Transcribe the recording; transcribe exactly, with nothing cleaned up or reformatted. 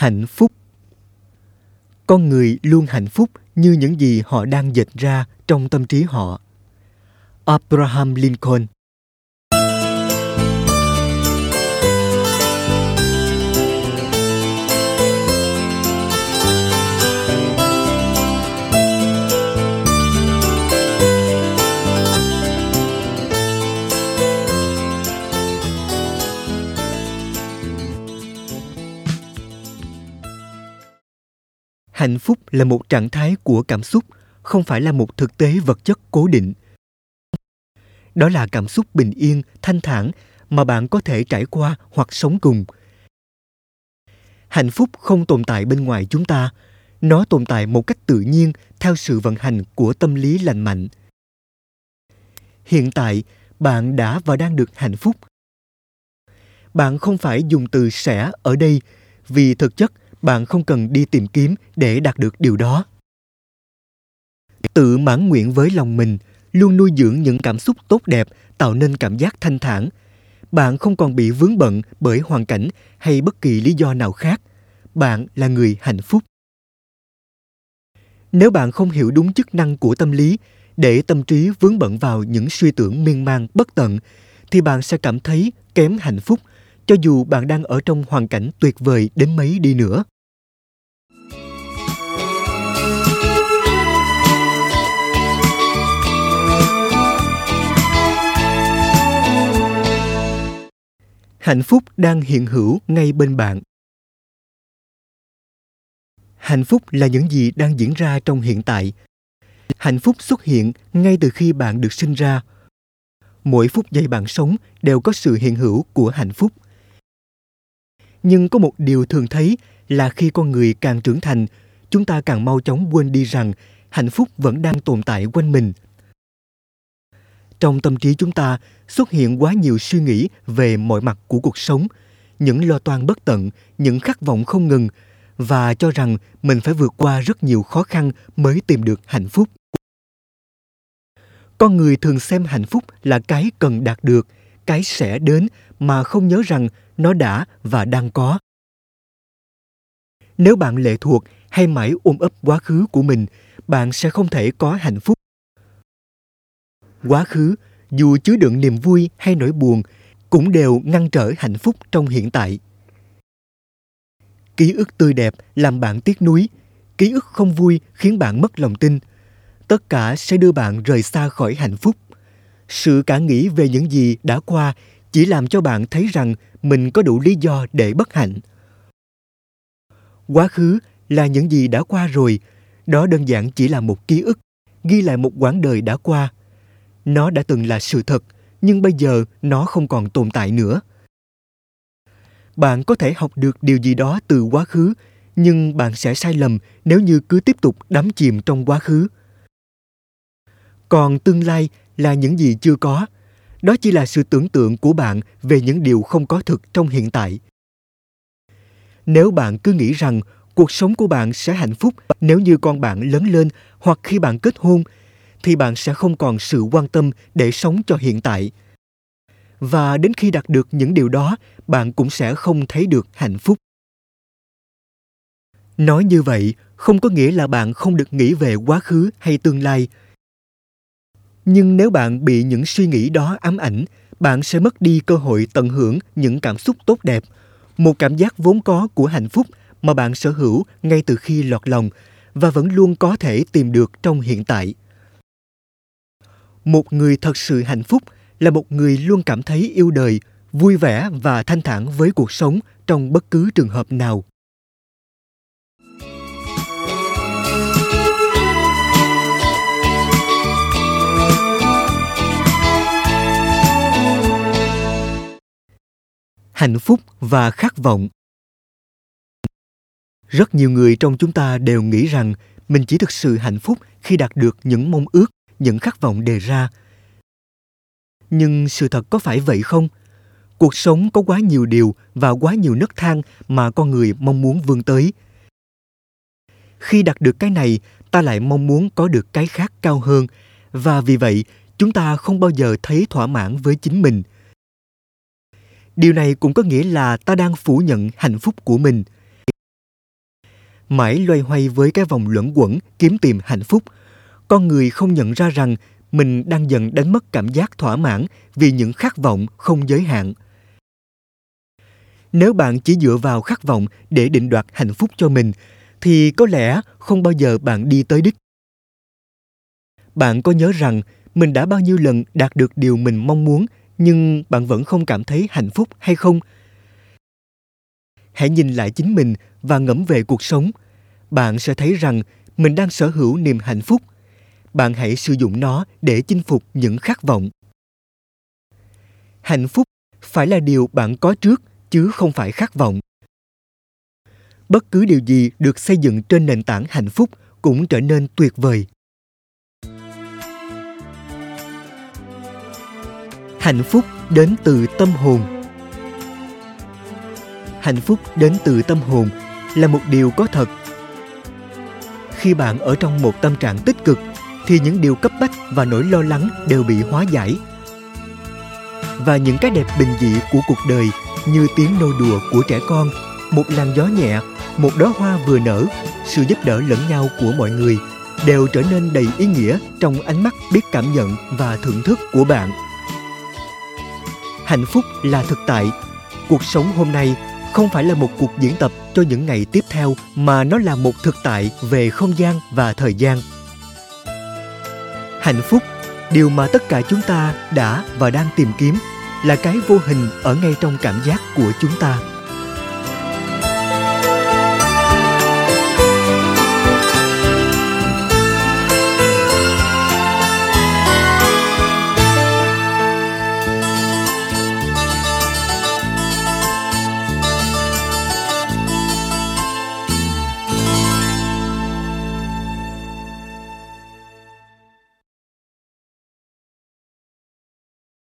Hạnh phúc. Con người luôn hạnh phúc như những gì họ đang dệt ra trong tâm trí họ. Abraham Lincoln. Hạnh phúc là một trạng thái của cảm xúc, không phải là một thực tế vật chất cố định. Đó là cảm xúc bình yên, thanh thản mà bạn có thể trải qua hoặc sống cùng. Hạnh phúc không tồn tại bên ngoài chúng ta. Nó tồn tại một cách tự nhiên theo sự vận hành của tâm lý lành mạnh. Hiện tại, bạn đã và đang được hạnh phúc. Bạn không phải dùng từ sẽ ở đây, vì thực chất bạn không cần đi tìm kiếm để đạt được điều đó. Tự mãn nguyện với lòng mình, luôn nuôi dưỡng những cảm xúc tốt đẹp, tạo nên cảm giác thanh thản. Bạn không còn bị vướng bận bởi hoàn cảnh hay bất kỳ lý do nào khác. Bạn là người hạnh phúc. Nếu bạn không hiểu đúng chức năng của tâm lý, để tâm trí vướng bận vào những suy tưởng miên man bất tận, thì bạn sẽ cảm thấy kém hạnh phúc, cho dù bạn đang ở trong hoàn cảnh tuyệt vời đến mấy đi nữa. Hạnh phúc đang hiện hữu ngay bên bạn. Hạnh phúc là những gì đang diễn ra trong hiện tại. Hạnh phúc xuất hiện ngay từ khi bạn được sinh ra. Mỗi phút giây bạn sống đều có sự hiện hữu của hạnh phúc. Nhưng có một điều thường thấy là khi con người càng trưởng thành, chúng ta càng mau chóng quên đi rằng hạnh phúc vẫn đang tồn tại quanh mình. Trong tâm trí chúng ta xuất hiện quá nhiều suy nghĩ về mọi mặt của cuộc sống, những lo toan bất tận, những khát vọng không ngừng, và cho rằng mình phải vượt qua rất nhiều khó khăn mới tìm được hạnh phúc. Con người thường xem hạnh phúc là cái cần đạt được, cái sẽ đến mà không nhớ rằng nó đã và đang có. Nếu bạn lệ thuộc hay mãi ôm ấp quá khứ của mình, bạn sẽ không thể có hạnh phúc. Quá khứ, dù chứa đựng niềm vui hay nỗi buồn, cũng đều ngăn trở hạnh phúc trong hiện tại. Ký ức tươi đẹp làm bạn tiếc nuối, ký ức không vui khiến bạn mất lòng tin. Tất cả sẽ đưa bạn rời xa khỏi hạnh phúc. Sự cả nghĩ về những gì đã qua chỉ làm cho bạn thấy rằng mình có đủ lý do để bất hạnh. Quá khứ là những gì đã qua rồi, đó đơn giản chỉ là một ký ức, ghi lại một quãng đời đã qua. Nó đã từng là sự thật, nhưng bây giờ nó không còn tồn tại nữa. Bạn có thể học được điều gì đó từ quá khứ, nhưng bạn sẽ sai lầm nếu như cứ tiếp tục đắm chìm trong quá khứ. Còn tương lai là những gì chưa có. Đó chỉ là sự tưởng tượng của bạn về những điều không có thực trong hiện tại. Nếu bạn cứ nghĩ rằng cuộc sống của bạn sẽ hạnh phúc nếu như con bạn lớn lên hoặc khi bạn kết hôn, thì bạn sẽ không còn sự quan tâm để sống cho hiện tại. Và đến khi đạt được những điều đó, bạn cũng sẽ không thấy được hạnh phúc. Nói như vậy không có nghĩa là bạn không được nghĩ về quá khứ hay tương lai. Nhưng nếu bạn bị những suy nghĩ đó ám ảnh, bạn sẽ mất đi cơ hội tận hưởng những cảm xúc tốt đẹp, một cảm giác vốn có của hạnh phúc mà bạn sở hữu ngay từ khi lọt lòng và vẫn luôn có thể tìm được trong hiện tại. Một người thật sự hạnh phúc là một người luôn cảm thấy yêu đời, vui vẻ và thanh thản với cuộc sống trong bất cứ trường hợp nào. Hạnh phúc và khát vọng. Rất nhiều người trong chúng ta đều nghĩ rằng mình chỉ thực sự hạnh phúc khi đạt được những mong ước, những khát vọng đề ra. Nhưng sự thật có phải vậy không? Cuộc sống có quá nhiều điều và quá nhiều nấc thang mà con người mong muốn vươn tới. Khi đạt được cái này, ta lại mong muốn có được cái khác cao hơn, và vì vậy, chúng ta không bao giờ thấy thỏa mãn với chính mình. Điều này cũng có nghĩa là ta đang phủ nhận hạnh phúc của mình. mãi loay hoay với cái vòng luẩn quẩn kiếm tìm hạnh phúc, con người không nhận ra rằng mình đang dần đánh mất cảm giác thỏa mãn vì những khát vọng không giới hạn. Nếu bạn chỉ dựa vào khát vọng để định đoạt hạnh phúc cho mình, thì có lẽ không bao giờ bạn đi tới đích. Bạn có nhớ rằng mình đã bao nhiêu lần đạt được điều mình mong muốn, nhưng bạn vẫn không cảm thấy hạnh phúc hay không? Hãy nhìn lại chính mình và ngẫm về cuộc sống. Bạn sẽ thấy rằng mình đang sở hữu niềm hạnh phúc. Bạn hãy sử dụng nó để chinh phục những khát vọng. Hạnh phúc phải là điều bạn có trước, chứ không phải khát vọng. Bất cứ điều gì được xây dựng trên nền tảng hạnh phúc cũng trở nên tuyệt vời. Hạnh phúc đến từ tâm hồn. Hạnh phúc đến từ tâm hồn là một điều có thật. Khi bạn ở trong một tâm trạng tích cực, thì những điều cấp bách và nỗi lo lắng đều bị hóa giải. Và những cái đẹp bình dị của cuộc đời, như tiếng nô đùa của trẻ con, một làn gió nhẹ, một đóa hoa vừa nở, sự giúp đỡ lẫn nhau của mọi người, đều trở nên đầy ý nghĩa trong ánh mắt biết cảm nhận và thưởng thức của bạn. Hạnh phúc là thực tại. Cuộc sống hôm nay không phải là một cuộc diễn tập cho những ngày tiếp theo, mà nó là một thực tại về không gian và thời gian. Hạnh phúc, điều mà tất cả chúng ta đã và đang tìm kiếm, là cái vô hình ở ngay trong cảm giác của chúng ta.